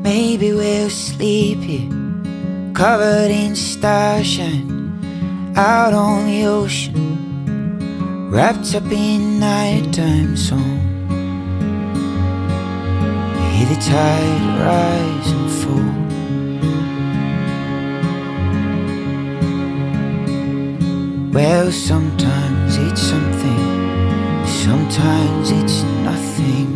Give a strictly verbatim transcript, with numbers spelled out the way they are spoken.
Maybe we'll sleep here, covered in starshine, out on the ocean, wrapped up in nighttime song. Hear the tide rise and fall. Well, sometimes it's something, sometimes it's nothing.